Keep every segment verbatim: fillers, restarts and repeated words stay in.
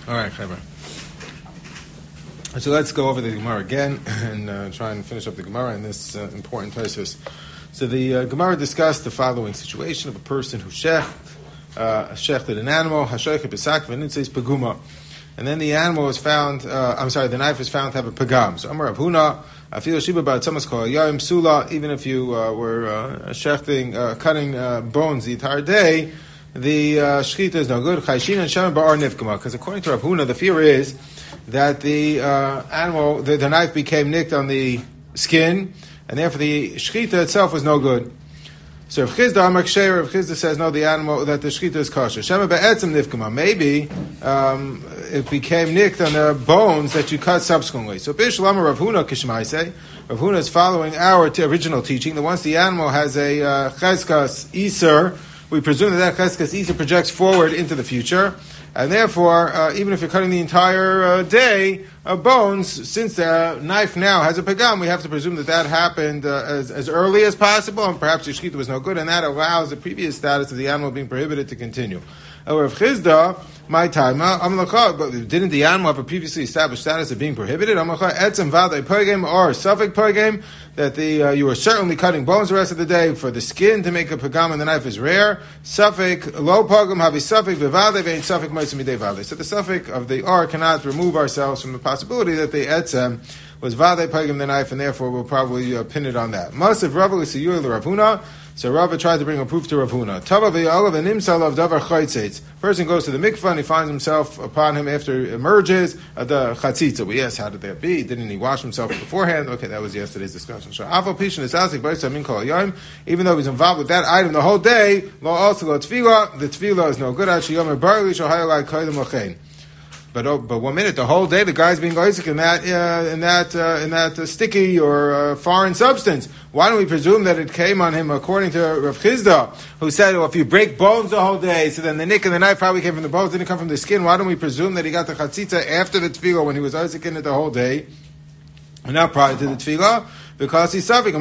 All right, Chaver. So let's go over the Gemara again and uh, try and finish up the Gemara in this uh, important places. So the uh, Gemara discussed the following situation of a person who shecht, uh, shechted an animal, hashoich besak v'nitzes paguma, and then the animal was found. Uh, I'm sorry, the knife was found to have a pagam. So Amar Rav Huna, afil shiba ba'atzamas kol yayim sula. Even if you uh, were uh, shechting, uh, cutting uh, bones the entire day, the uh, shechita is no good. Chayshin and shem ba'ar nifkama, because according to Rav Huna, the fear is that the uh, animal, the, the knife became nicked on the skin, and therefore the shechita itself was no good. So if Chizda Amar Ksher, if Chizda says no, the animal, that the shechita is kosher. Shema be'etzem nifkama, maybe um, it became nicked on the bones that you cut subsequently. So Bishlam Rav Huna Kishmaisei, Rav Huna is following our t- original teaching that once the animal has a uh, cheskas iser, we presume that that cheskas iser projects forward into the future. And therefore, uh, even if you're cutting the entire uh, day of bones, since the knife now has a pagam, we have to presume that that happened uh, as, as early as possible, and perhaps the shechita was no good, and that allows the previous status of the animal being prohibited to continue. However, if Chizda, my time, but didn't the animal have a previously established status of being prohibited? Etzem vaday pagam or suffix pagam, that the uh, you were certainly cutting bones the rest of the day. For the skin to make a pagam and the knife is rare. Suffix low pagam havi suffix v'vaday vein suffix moitzim midei vaday. So the suffix of the R cannot remove ourselves from the possibility that the etzem was vaday pagam the knife, and therefore we'll probably uh, pin it on that. Masav Rava l'siyur l'Ravuna. So Rava tried to bring a proof to Rav Huna. Tava v'yalav v'nimsal of davar chaytzitz. Person goes to the mikvah and he finds himself upon him after he emerges at the chatzitza. We asked, how did that be? Didn't he wash himself beforehand? Okay, that was yesterday's discussion. So Aval Pishin is asking, even though he's involved with that item the whole day, lo also lo tefillah. The tefillah is no good. Actually, yomer barli shohayalai koydem lachein. But oh, but one minute, the whole day, the guy's being Isaac in that uh, in that uh, in that uh, sticky or uh, foreign substance. Why don't we presume that it came on him according to Rav Chizda, who said, well, if you break bones the whole day, so then the nick and the knife probably came from the bones, didn't come from the skin. Why don't we presume that he got the chatzitza after the tefillah when he was Isaac in it the whole day, and not prior to the tefillah? Because he's suffering.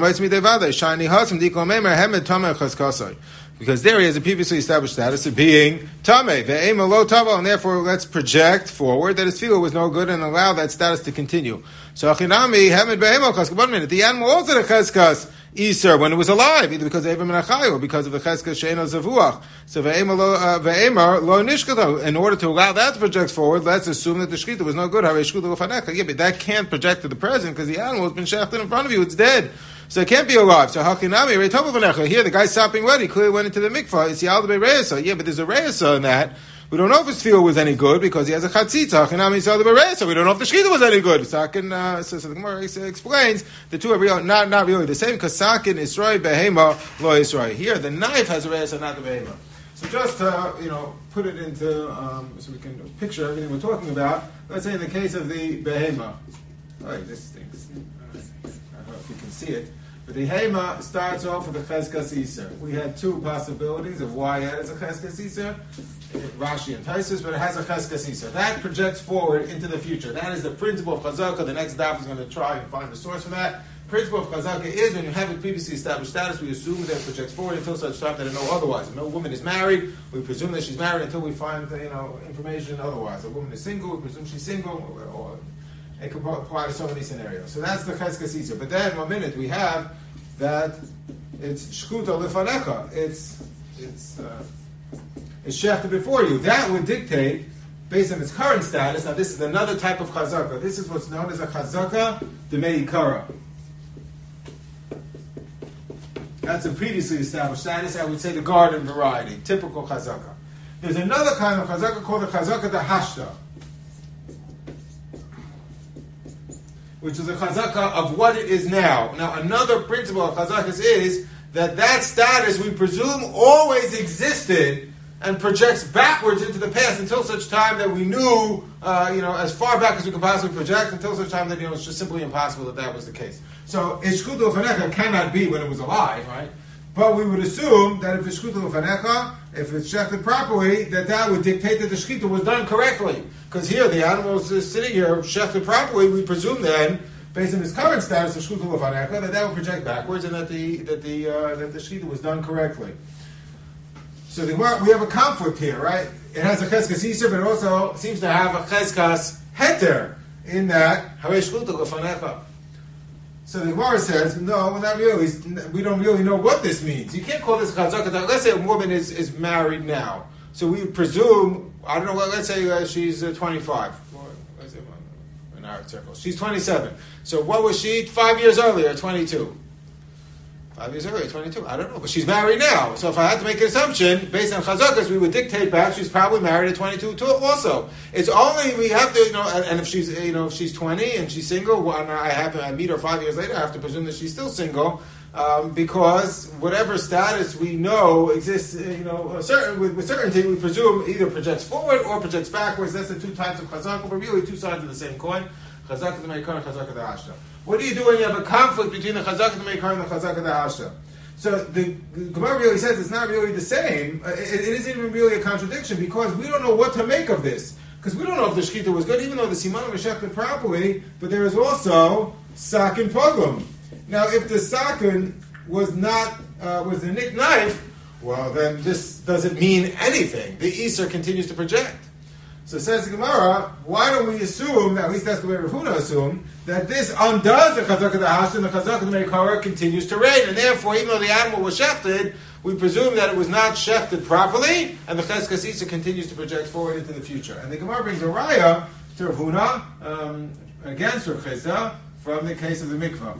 Because there he has a previously established status of being tameh, ve'ema lo tava, and therefore let's project forward that his tefillah was no good and allow that status to continue. So achinami hemed be'ema cheskas. One minute, the animal also the cheskas iser when it was alive, either because of Evim Menachai or because of the cheskas she'eno zavuach. So ve'ema lo uh, ve'ema lo nishkato. In order to allow that to project forward, let's assume that the shechita was no good. Harei shechita l'fanecha. Yeah, but that can't project to the present because the animal has been shechted in front of you. It's dead. So it can't be alive. So hachinami reitova v'necha. Here the guy's sopping wet. He clearly went into the mikvah. It's yalda be'reisa. Yeah, but there's a reisa in that. We don't know if his tefillah was any good because he has a chatzitza. Hachinami yalda be'reisa. We don't know if the shechita was any good. Sakin, uh, so, so the Gemara explains the two are real, not not really the same. Because sakin isroi behema lo isroi. Here the knife has a reisa, not the behema. So just to you know put it into um, so we can picture everything we're talking about. Let's say in the case of the behema. Oh, this stinks. I don't know if you can see it. But the Hema starts off with a Cheskas Iser. We had two possibilities of why it has a Cheskas Iser. Rashi and Taisus, but it has a Cheskas Iser. That projects forward into the future. That is the principle of Chazaka. The next daf is going to try and find the source for that. Principle of Chazaka is when you have a previously established status, we assume that it projects forward until such time that I know otherwise. If no woman is married, we presume that she's married until we find you know information otherwise. A woman is single, we presume she's single, or, or it could apply to so many scenarios. So that's the Cheskas Iser. But then, one minute, we have that it's Shkuta Lefanecha. It's it's uh, it's shechted before you. That would dictate, based on its current status, now this is another type of Chazaka. This is what's known as a Chazaka D'Meikara. That's a previously established status. I would say the garden variety, typical Chazaka. There's another kind of Chazaka called the Chazaka D'Hashta, which is a chazaka of what it is now. Now, another principle of chazakas is that that status, we presume, always existed and projects backwards into the past until such time that we knew, uh, you know, as far back as we could possibly project, until such time that, you know, it's just simply impossible that that was the case. So, Ishkutu L'Fanecha cannot be when it was alive, right? But we would assume that if it's Shkutu L'Fanecha, if it's shechted properly, that that would dictate that the shechita was done correctly. Because here, the animal is sitting here, shechted properly, we presume then, based on its current status of Shkutu L'Fanecha, that that would project backwards and that the that the uh, that the shechita was done correctly. So the, we have a conflict here, right? It has a cheskas iser, but it also seems to have a cheskas heter in that haresh shchuta lefanecha. So the Gemara says, no, we're not really. We don't really know what this means. You can't call this chazaka. Let's say a woman is, is married now, so we presume. I don't know. Let's say uh, she's uh, twenty-five. Let's say in our circles, she's twenty-seven. So what was she five years earlier? twenty-two. Five years earlier, twenty-two. I don't know, but she's married now. So if I had to make an assumption based on chazakas, we would dictate back she's probably married at twenty-two too. Also, it's only we have to, you know, and, and if she's, you know, if she's twenty and she's single, well, and I have I meet her five years later, I have to presume that she's still single, um, because whatever status we know exists, you know, a certain with, with certainty, we presume either projects forward or projects backwards. That's the two types of chazaka, but really two sides of the same coin. Chazaka the meikar and chazaka the hashta. What do you do when you have a conflict between the chazaka the meikar and the chazaka the hashta? So the Gemara really says it's not really the same. It, it isn't even really a contradiction because we don't know what to make of this. Because we don't know if the shkita was good, even though the siman was shechted properly. But there is also sakin pogum. Now, if the sakin was not uh, was the nick knife, well, then this doesn't mean anything. The iser continues to project. So says the Gemara, why don't we assume, at least that's the way Rav Huna assumed, that this undoes the chazaka the hash and the chazaka the meikara continues to reign, and therefore, even though the animal was shechted, we presume that it was not shechted properly, and the cheskas isa continues to project forward into the future. And the Gemara brings a raya to Rav Huna um, against Rav Chizda from the case of the mikvah.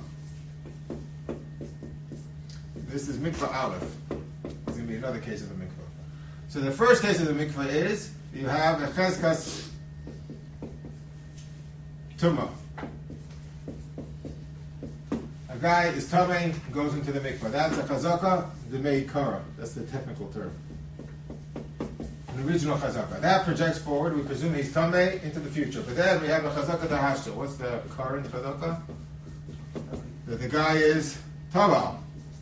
This is mikvah aleph. It's going to be another case of the mikvah. So the first case of the mikvah is you have a cheskas tumah. A guy is tamei, goes into the mikvah. That's a chazaka, the meikara. That's the technical term. An original chazaka. That projects forward. We presume he's tamei into the future. But then we have a chazaka dahashta. What's the current chazaka? That the guy is taval.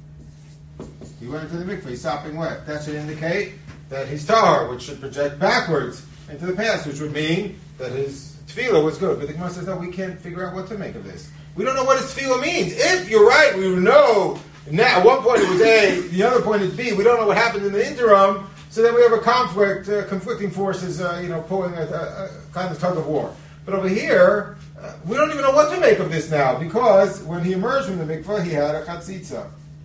He went into the mikvah. He's sopping wet. That should indicate that he's tahar, which should project backwards into the past, which would mean that his tefillah was good. But the Gemara says, no, we can't figure out what to make of this. We don't know what his tefillah means. If you're right, we know, now, at one point it was A, the other point is B. We don't know what happened in the interim, so then we have a conflict, uh, conflicting forces, uh, you know, pulling a, a, a kind of tug of war. But over here, uh, we don't even know what to make of this now, because when he emerged from the mikvah, he had a chatzitza.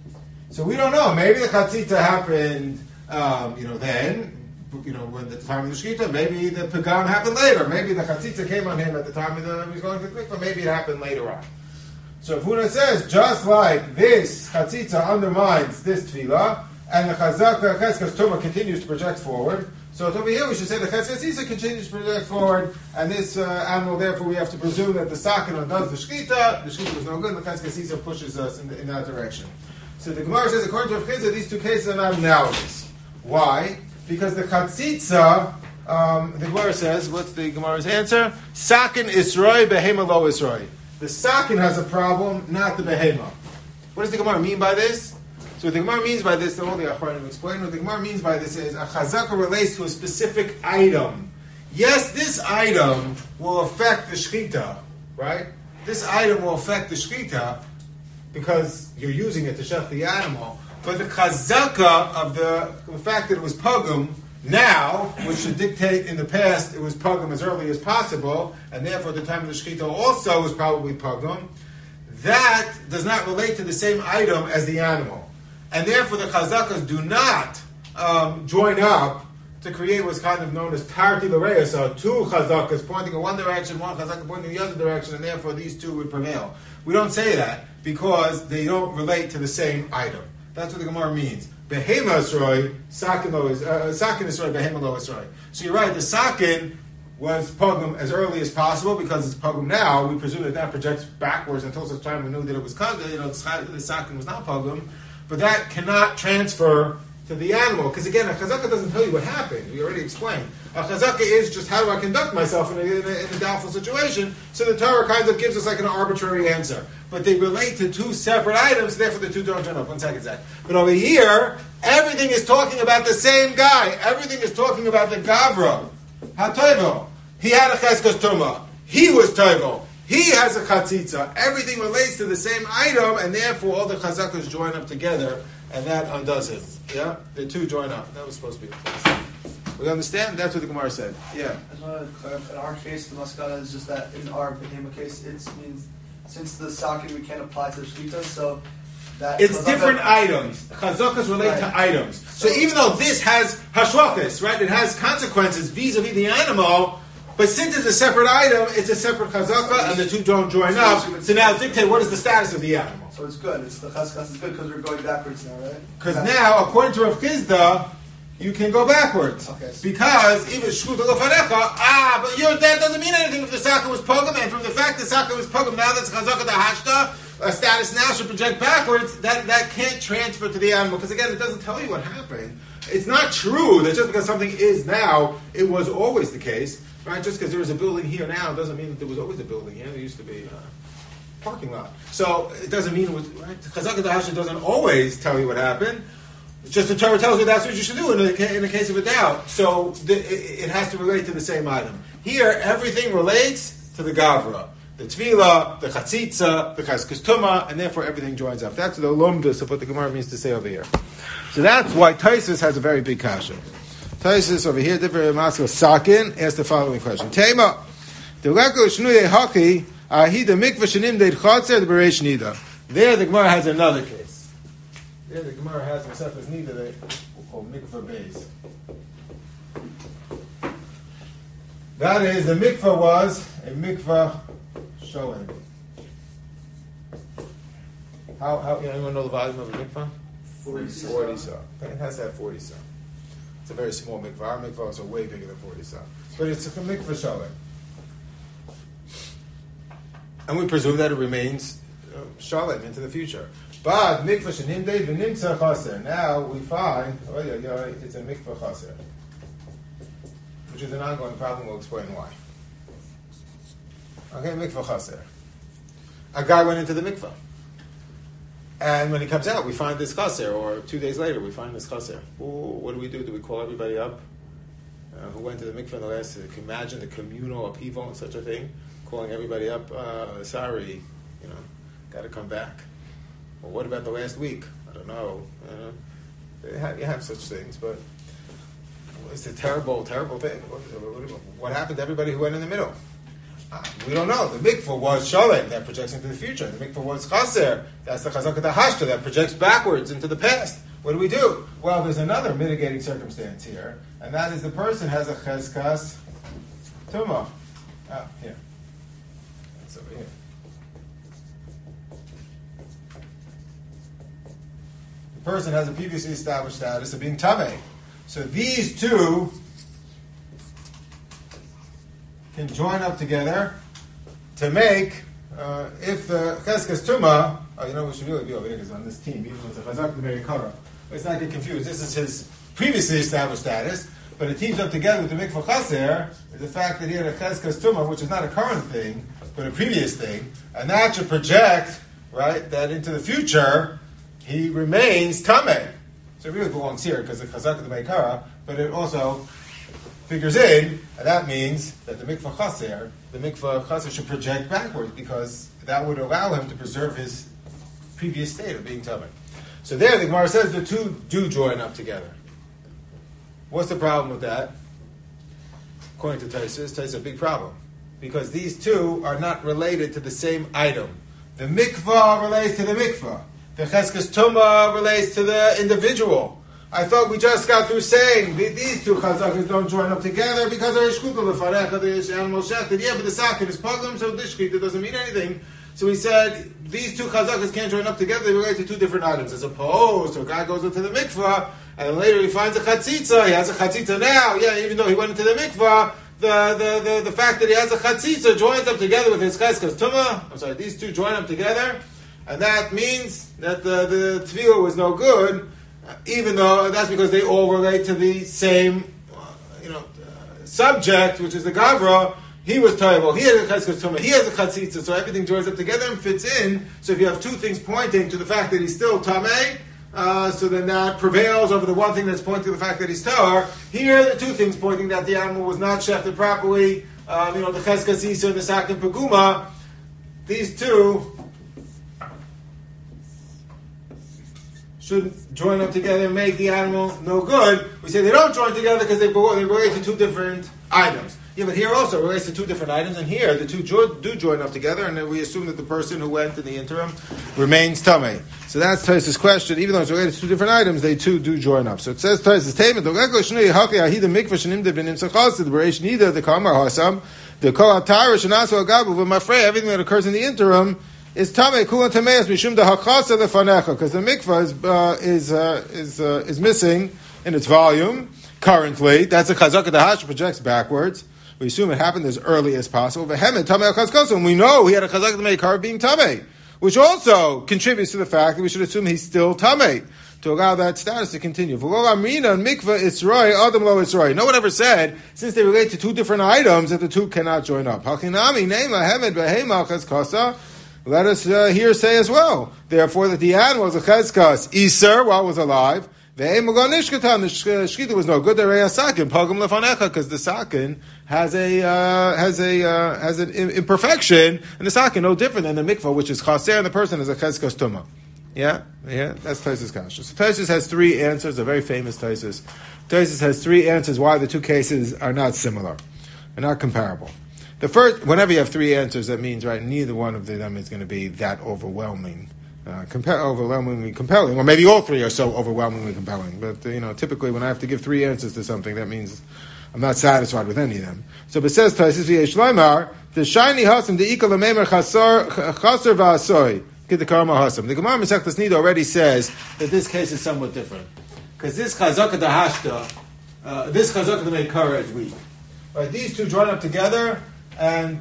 So we don't know. Maybe the chatzitza happened Um, you know, then, you know, when the time of the shkita, maybe the pagam happened later. Maybe the chatzitza came on him at the time of the, he was going to the mikvah. Maybe it happened later on. So Huna says, just like this chatzitza undermines this tefillah, and the chazaka cheskas tumah continues to project forward, so over here we should say the cheskas isa continues to project forward, and this uh, animal, therefore, we have to presume that the sakin does the shkita, the shkita was no good, and the cheskas isa pushes us in, the, in that direction. So the Gemara says, according to Rav Chizda, these two cases are not analogous. Why? Because the chatzitza, um, the Gemara says, what's the Gemara's answer? Sakin isroi, behema lo isroi. The sakin has a problem, not the behema. What does the Gemara mean by this? So what the Gemara means by this, all the Achronim explain, what the Gemara means by this is, a chazaka relates to a specific item. Yes, this item will affect the shchita, right? This item will affect the shchita, because you're using it to shech the animal. But the chazaka of the, the fact that it was pogum now, which should dictate in the past it was pogum as early as possible, and therefore the time of the shechita also was probably pogum, that does not relate to the same item as the animal. And therefore the chazakas do not um, join up to create what's kind of known as parti l'reya, so two chazakas pointing in one direction, one chazaka pointing in the other direction, and therefore these two would prevail. We don't say that because they don't relate to the same item. That's what the Gemara means. Behema esroi, sakin lo is uh, sakin esroi, behema lo esroi. So you're right. The sakin was pogum as early as possible because it's pogum now. We presume that that projects backwards until such time we knew that it was kagah. You know, the sakin was not pogum, but that cannot transfer to the animal because again, a chazaka doesn't tell you what happened. We already explained. A chazaka is just how do I conduct myself in a, in a, in a doubtful situation. So the Torah kind of gives us like an arbitrary answer. But they relate to two separate items, therefore the two don't join up. One second, Zach. But over here, everything is talking about the same guy. Everything is talking about the Gavra. HaToivo. He had a cheskas tumah. He was Toivo. He has a chatzitza. Everything relates to the same item, and therefore all the chazakas join up together and that undoes him. Yeah? The two join up. That was supposed to be the place. We understand? That's what the Gemara said. Yeah. I just want to clarify, in our case, the maskana is just that in our Behema case, it means since the socket we can't apply to the shlitas, so that it's different items. Chazakas relate right. to items. So, so even though this has hashwakas, right, it has consequences vis-a-vis the animal, but since it's a separate item, it's a separate chazaka, and the two don't join so up. So now dictate what is the status of the animal. So it's good. It's the chazkas is good because we're going backwards now, right? Because now, according to Rav Chizda, you can go backwards. Okay, so because even shkuta lefanecha, ah, but you're, that doesn't mean anything if the socket was pogam, and from the fact the socket was pogam, now that's chazaka the hashta, a status now should project backwards, that, that can't transfer to the animal, because again, it doesn't tell you what happened. It's not true that just because something is now, it was always the case, right? Just because there is a building here now doesn't mean that there was always a building here. There used to be a parking lot. So it doesn't mean it was, right? Chazaka the hashta doesn't always tell you what happened. It's just the Torah tells you that's what you should do in the, in the case of a doubt. So the, it, it has to relate to the same item. Here, everything relates to the Gavra. The Tvila, the Chatzitza, the Cheskes Tumah, and therefore everything joins up. That's the Lumdus of what the Gemara means to say over here. So that's why Taisus has a very big kasha. Taisus over here, different Maskal Sakin, asks the following question. Tema, the Leko Shnuye Haki, Ahi the Mikvah Shanim Deid Chatzer, the Bereish Nida. There the Gemara has another case. There the Gemara has himself as neither they we'll call mikvah beis. That is, the mikvah was a mikvah showing. How, how, you know, anyone know the volume of a mikvah? forty Forty sa. It has to have forty sa. It's a very small mikvah. Our mikvahs are way bigger than forty sa. But it's a mikvah showing. And we presume that it remains uh, shalom into the future. But mikvah shenimdei v'nimtza chaser. Now we find, oh yeah, yeah, it's a mikvah chaser, which is an ongoing problem. We'll explain why. Okay, mikvah chaser. A guy went into the mikvah, and when he comes out, we find this chaser. Or two days later, we find this chaser. Ooh, what do we do? Do we call everybody up uh, who went to the mikvah in the last? Can you imagine the communal upheaval and such a thing? Calling everybody up. Uh, sorry, you know, got to come back. Well, what about the last week? I don't know. Uh, you, have, you have such things, but it's a terrible, terrible thing. What, what, what happened to everybody who went in the middle? Uh, we don't know. The mikvah was shalem, that projects into the future. The mikvah was chaser, that's the chazaka hashta, that projects backwards into the past. What do we do? Well, there's another mitigating circumstance here, and that is the person has a cheskas tumah. Ah, here. That's over here. Person has a previously established status of being tamei. So these two can join up together to make, uh, if the cheskes tumah, oh, you know, we should really be over here because on this team, even with the chazak the very kara. Let's not get confused. This is his previously established status, but it teams up together with the mikvah chaser, the fact that he had a cheskes tumah, which is not a current thing, but a previous thing, and that should project, right, that into the future, he remains tamei. So it really belongs here because the chazak the meikara, but it also figures in, and that means that the mikvah chaser, the mikvah chaser should project backwards because that would allow him to preserve his previous state of being tamei. So there, the Gemara says the two do join up together. What's the problem with that? According to Taisus, Taisus is a big problem because these two are not related to the same item. The mikvah relates to the mikvah. The cheskes tumah relates to the individual. I thought we just got through saying these two chazakas don't join up together because they're shkuta lefanecha, the animal shechted. Yeah, but the socket is pogam, so this shkita doesn't mean anything. So he said these two chazakas can't join up together. They relate to two different items. As opposed to a guy goes into the mikvah and then later he finds a chatzitza. He has a chatzitza now. Yeah, even though he went into the mikvah, the the the, the fact that he has a chatzitza joins up together with his cheskes tumah. I'm sorry, these two join up together. And that means that the, the tefillah was no good, even though that's because they all relate to the same, uh, you know, uh, subject, which is the gavra. He was terrible. He has a cheskes tumah. He has a chatzitza. So everything joins up together and fits in. So if you have two things pointing to the fact that he's still tamei, uh, so then that prevails over the one thing that's pointing to the fact that he's tahor. Here are the two things pointing that the animal was not shechted properly. Um, you know, the cheskes isa and the sakin paguma. These two shouldn't join up together and make the animal no good. We say they don't join together because they, they relate to two different items. Yeah, but here also it relates to two different items, and here the two jo- do join up together, and then we assume that the person who went in the interim remains tamei. So that's Tosfos' question. Even though it's related to two different items, they too do join up. So it says Tosfos' statement: the kamar hasam, the kol hatayra shenasu agabu v'mafrei. Everything that occurs in the interim is tamei kulan tameis mishum the hakasa lefanecha, because the mikvah is uh, is uh, is uh, is missing in its volume currently. That's a chazaka dahash projects backwards. We assume it happened as early as possible. And we know he had a chazak meikar being tamei, which also contributes to the fact that we should assume he's still tamei to allow that status to continue. No one ever said, since they relate to two different items, that the two cannot join up. Let us uh, here say as well, therefore, that the animal was a chezkas iser while it was alive. The shkita was no good. Because the sakin has a uh, has a uh, has an imperfection, and the sakin no different than the mikvah, which is chaser, and the person is a chezkas tuma. Yeah, yeah, that's Tosfos' kasha. So Tosfos has three answers. A very famous Tosfos. Tosfos has three answers why the two cases are not similar, are not comparable. The first, whenever you have three answers, that means right, neither one of them is going to be that overwhelming. Uh, compel, overwhelmingly compelling, or maybe all three are so overwhelmingly compelling. But uh, you know, typically when I have to give three answers to something, that means I'm not satisfied with any of them. So, but says Tosfos v'yeshleimar the shiny hasam the ikal lememer chasar chaser va'asoy get the karma hasam. The Gemara Masechtas Nida already says that this case is somewhat different because this chazaka dahashta, uh, this chazaka meikara is weak. Right, these two join up together and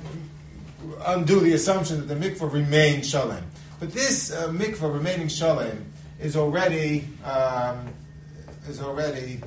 undo the assumption that the mikvah remains shalem. But this uh, mikvah remaining shalem is already um, is already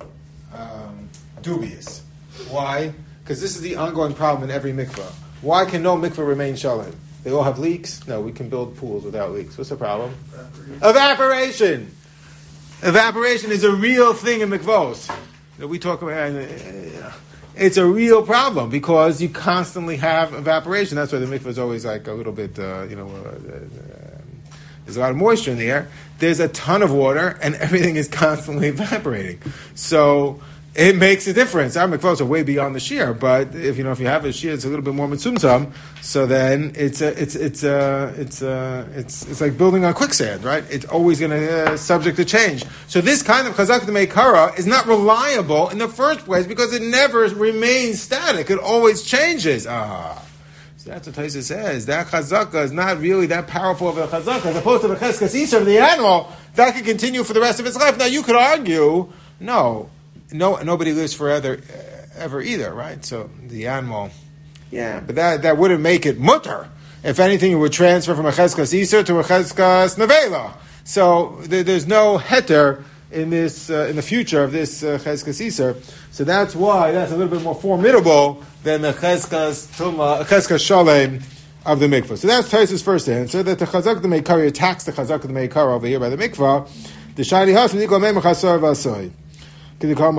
um, dubious. Why? Because this is the ongoing problem in every mikvah. Why can no mikvah remain shalem? They all have leaks? No, we can build pools without leaks. What's the problem? Evaporation. Evaporation, Evaporation is a real thing in mikvahs that we talk about. Uh, It's a real problem because you constantly have evaporation. That's why the mikvah is always like a little bit, uh, you know, uh, uh, there's a lot of moisture in the air. There's a ton of water, and everything is constantly evaporating. So it makes a difference. Our mikvahs are way beyond the shear, but if you know if you have a shear, it's a little bit more mitzumtzam. So then it's a, it's it's a, it's a, it's it's like building on quicksand, right? It's always going to uh, subject to change. So this kind of chazak meikara is not reliable in the first place because it never remains static. It always changes. Ah, so that's what Tosfos says. That chazaka is not really that powerful of a chazaka as opposed to the cheskas iser of the animal that can continue for the rest of its life. Now you could argue, no. No, nobody lives forever, ever either, right? So the animal, yeah, but that that wouldn't make it mutter. If anything, it would transfer from a cheskas iser to a cheskas nevela. So there, there's no heter in this uh, in the future of this uh, cheskas iser. So that's why that's a little bit more formidable than the cheskas tuma, cheskas shalem of the mikvah. So that's Tosfos' first answer, that the chazak the meikar attacks the chazak the meikar over here by the mikvah. The shani has nikol meimer chasar v'asoy. We can't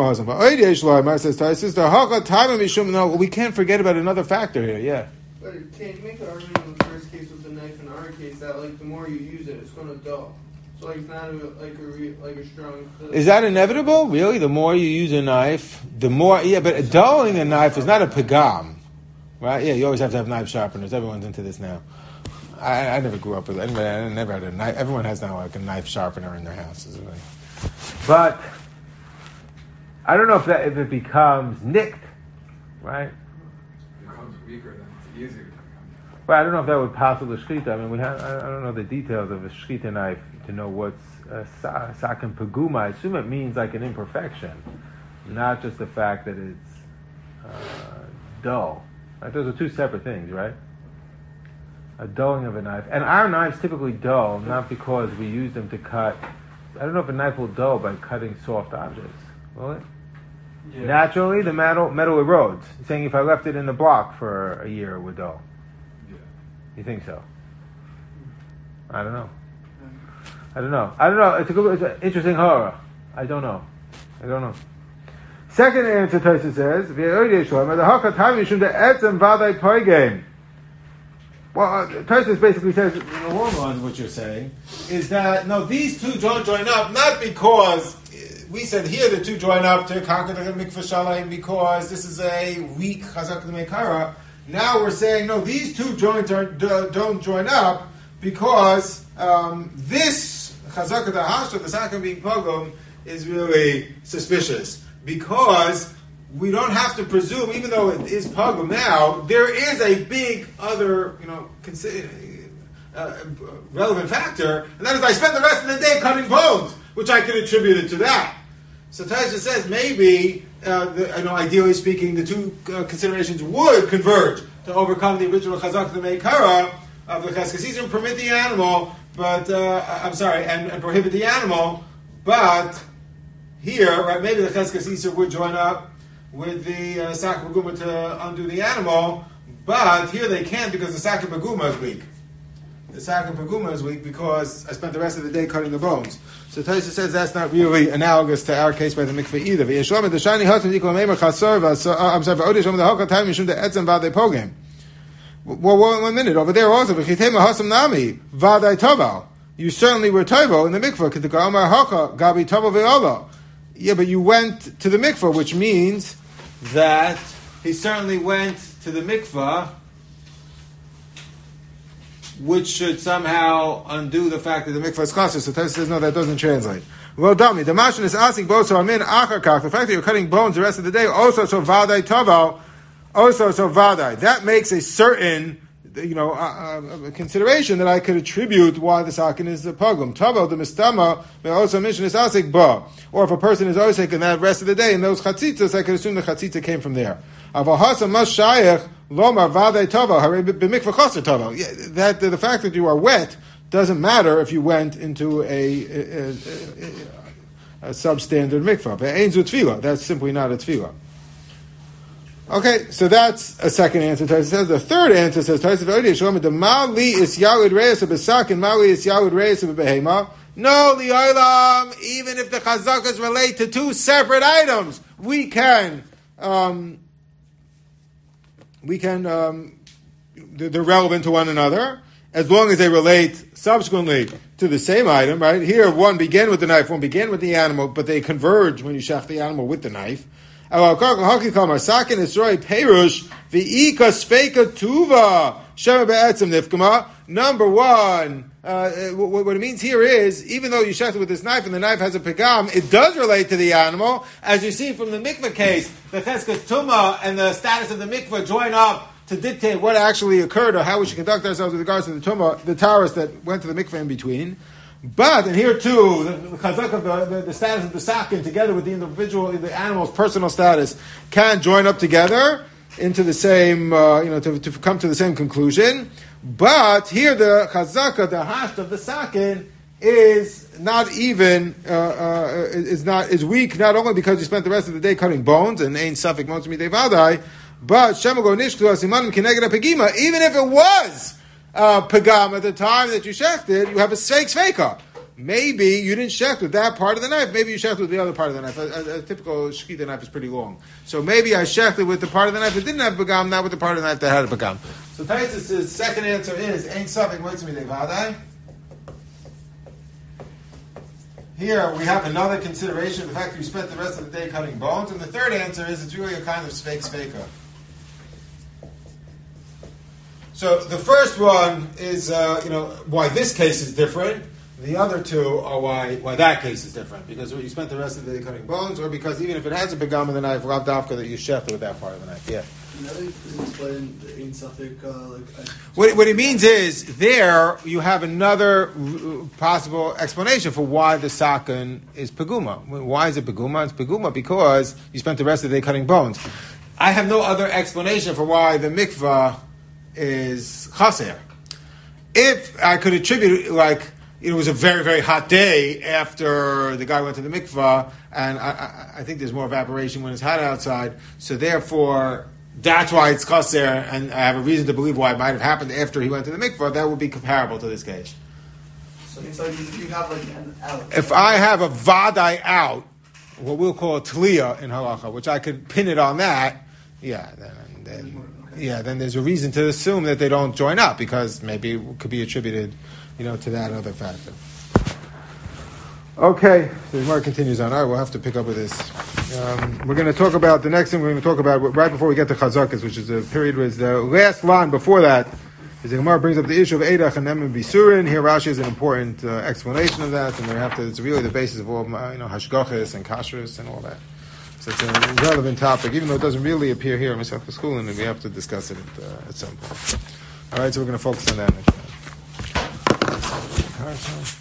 forget about another factor here, yeah. But it can't make an argument in the first case with the knife in our case that like the more you use it, it's going to dull. So like it's not a, like a re, like a strong. Is that inevitable? Really, the more you use a knife, the more. Yeah, but dulling a knife is not a pagam, right? Yeah, you always have to have knife sharpeners. Everyone's into this now. I, I never grew up with it. Anyway, I never had a knife. Everyone has now like a knife sharpener in their houses, but. I don't know if that if it becomes nicked, right? It becomes weaker, then it's easier to become. Well, I don't know if that would possibly shchita. I mean, we have I don't know the details of a shchita knife to know what's a sakin paguma. I assume it means like an imperfection, not just the fact that it's uh, dull. Like those are two separate things, right? A dulling of a knife, and our knives typically dull not because we use them to cut. I don't know if a knife will dull by cutting soft objects. Will it? Yeah. Naturally, the metal metal erodes. You're saying if I left it in the block for a year, it would dull. Yeah. You think so? I don't know. I don't know. I don't know. It's a good, it's an interesting horror. I don't know. I don't know. Second answer, Tosfos says, Well, uh, Tosfos basically says, in the long run, what you're saying is that no, these two don't join up not because we said here the two join up to conquer the mikvah shalayim because this is a weak chazak l'meikara. Now we're saying no, these two joints are, don't join up because um, this chazak dahasha, the sakim being pogum, is really suspicious because we don't have to presume, even though it is pogum now, there is a big other, you know, consider, uh, relevant factor, and that is I spent the rest of the day cutting bones, which I can attribute it to that. So Taisha says maybe, uh, the, you know, ideally speaking, the two uh, considerations would converge to overcome the original chazak the meikara of the cheskes and permit the animal, but uh, I'm sorry, and, and prohibit the animal, but here, right, maybe the cheskes would join up with the uh, Sakha Beguma to undo the animal, but here they can't because the Sakha Beguma is weak. The Sakha Beguma is weak because I spent the rest of the day cutting the bones. So Taisa says that's not really analogous to our case by the mikveh either. Well, one minute, over there also, you certainly were tovo in the mikveh. Yeah, but you went to the mikveh, which means that he certainly went to the mikveh, which should somehow undo the fact that the mikveh is chassid. So Tosfos says, no, that doesn't translate. Well, Dami, the mashon is asking both so amin achakach. The fact that you're cutting bones the rest of the day, also so vadai tavo, also so vadai. That makes a certain, you know, uh, uh, consideration that I could attribute why the sakin is the pogum. Tavo, the mistama, may also mention is asik ba. Or if a person is osik in that rest of the day, in those chatzitzas, I could assume the chatzitza came from there. Avahasa mas shayach lomar vadei tava hare b'mikvah chaser tava. That the fact that you are wet doesn't matter if you went into a, a, a, a, a substandard mikvah. Ve'ein zu tefillah. That's simply not a tefillah. Okay, so that's a second answer. Tosfos says the third answer says Tosfos v'odi shalom the mali is yalud reis b'sakin mali is yalud reis b'behema. No, li'olam, even if the chazakas relate to two separate items, we can, um, we can, um, they're relevant to one another, as long as they relate subsequently to the same item, right? Here, one began with the knife, one began with the animal, but they converge when you shach the animal with the knife. Sakin Isroi Perush, V'ika Sveika Tuva, Shema Be'etzem Nifkama. Number one, uh, what, what it means here is, even though you shechted with this knife and the knife has a pegam, it does relate to the animal. As you see from the mikveh case, the cheskes tuma and the status of the mikveh join up to dictate what actually occurred or how we should conduct ourselves with regards to the tuma, the taras that went to the mikveh in between. But, and here too, the, the chazak of the, the, the status of the sakin together with the individual, the animal's personal status can join up together into the same, uh, you know, to, to come to the same conclusion. But here the chazaka, the hash of the sakin is not even, uh, uh, is not, is weak not only because you spent the rest of the day cutting bones and ain't safik motzmi devadai, but shemago nishklu asimanim kineged pegima, even if it was Uh, pagam at the time that you shechted, you have a sveik sveika. Maybe you didn't shecht with that part of the knife. Maybe you shechted with the other part of the knife. A, a, a typical shechita knife is pretty long. So maybe I shechted with the part of the knife that didn't have pagam, not with the part of the knife that had a pagam. So Tosfos' second answer is, ain't something moitzmi devadai. Here we have another consideration, the fact that you spent the rest of the day cutting bones. And the third answer is, it's really a kind of sveik sveika. So the first one is, uh, you know, why this case is different. The other two are why why that case is different. Because you spent the rest of the day cutting bones, or because even if it has a pegam in the knife, lav dafka that you shechted with that part of the knife. Yeah. Now that you explain the Ein Safek, uh, like, I, what, what it means is, there you have another possible explanation for why the sakin is peguma. Why is it peguma? It's peguma because you spent the rest of the day cutting bones. I have no other explanation for why the mikvah is chaser. If I could attribute it, like, it was a very, very hot day after the guy went to the mikvah, and I, I, I think there's more evaporation when it's hot outside, so therefore, that's why it's chaser, and I have a reason to believe why it might have happened after he went to the mikvah, that would be comparable to this case. so, so you, you have like an out. If I have a vadai out, what we'll call a tliya in halacha, which I could pin it on that, yeah, then, then yeah, then there's a reason to assume that they don't join up because maybe it could be attributed, you know, to that other factor. Okay, so the Gemara continues on. All right, we'll have to pick up with this. Um, we're going to talk about the next thing we're going to talk about right before we get to Chazakas, which is the period was the last line before that. Is the Gemara brings up the issue of Eidach and Nemen Bisurin. Here Rashi is an important uh, explanation of that, and we have to. It's really the basis of all, you know, hashgachas and kashrus and all that. So it's a relevant topic, even though it doesn't really appear here in Masechta School, and we have to discuss it at, uh, at some point. All right, so we're going to focus on that next time. All right, so.